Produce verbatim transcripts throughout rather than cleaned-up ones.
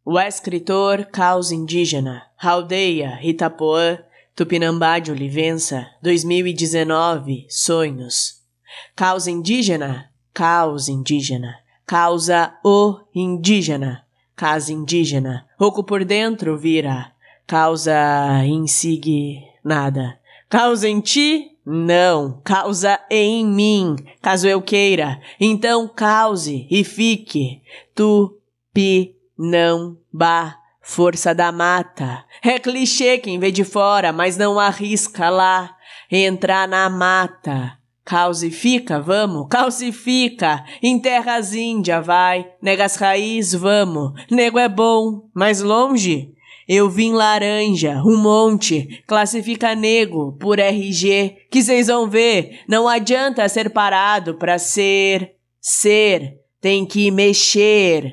O escritor Caos Indígena, Aldeia, Itapuã, Tupinambá de Olivença, dois mil e dezenove, Sonhos. Caos Indígena, Caos Indígena, causa o indígena, casa indígena, oco por dentro vira, causa insignada. Causa em ti? Não, causa em mim, caso eu queira, então cause e fique, Tupinambá, força da mata. É clichê quem vê de fora, mas não arrisca lá, entrar na mata. Calcifica, vamos, calcifica, em terras índia vai, nega as raiz, vamos, nego é bom, mais longe? Eu vim laranja, um monte, classifica nego por R G, que cês vão ver, não adianta ser parado pra ser, ser, tem que mexer.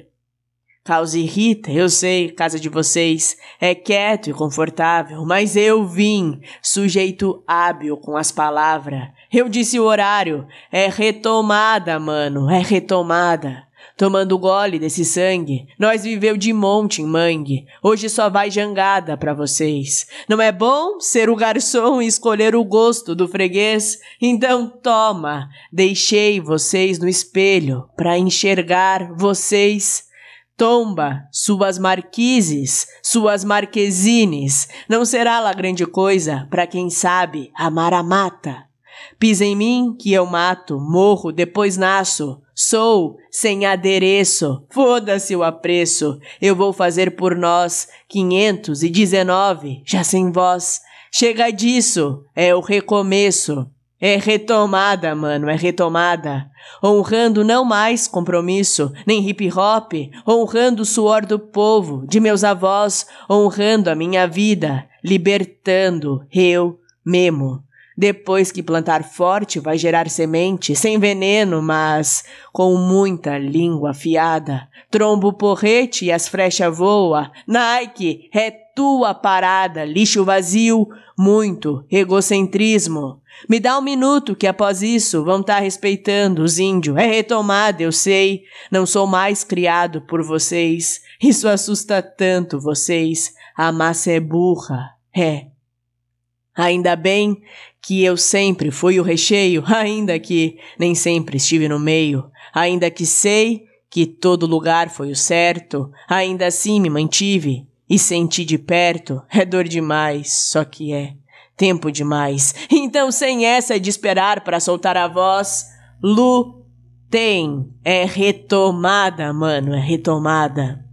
Causa irrita, eu sei, casa de vocês é quieto e confortável, mas eu vim, sujeito hábil com as palavras. Eu disse o horário, é retomada, mano, é retomada. Tomando gole desse sangue, nós viveu de monte em mangue, hoje só vai jangada pra vocês. Não é bom ser o garçom e escolher o gosto do freguês? Então toma, deixei vocês no espelho pra enxergar vocês. Tomba, suas marquises, suas marquesines, não será lá grande coisa pra quem sabe amar a mata. Pisa em mim que eu mato, morro, depois nasço, sou sem adereço, foda-se o apreço, eu vou fazer por nós quinhentos e dezenove, já sem voz. Chega disso, é o recomeço. É retomada, mano, é retomada. Honrando não mais compromisso, nem hip hop, honrando o suor do povo, de meus avós, honrando a minha vida, libertando eu mesmo. Depois que plantar forte vai gerar semente, sem veneno, mas com muita língua afiada. Trombo porrete e as frechas voa. Nike, é tua parada, lixo vazio, muito egocentrismo. Me dá um minuto que após isso vão tá respeitando os índios. É retomada, eu sei, não sou mais criado por vocês. Isso assusta tanto vocês, a massa é burra, é. Ainda bem que eu sempre fui o recheio, ainda que nem sempre estive no meio, ainda que sei que todo lugar foi o certo, ainda assim me mantive e senti de perto, é dor demais, só que é tempo demais. Então sem essa de esperar para soltar a voz, lutem, é retomada, mano, é retomada.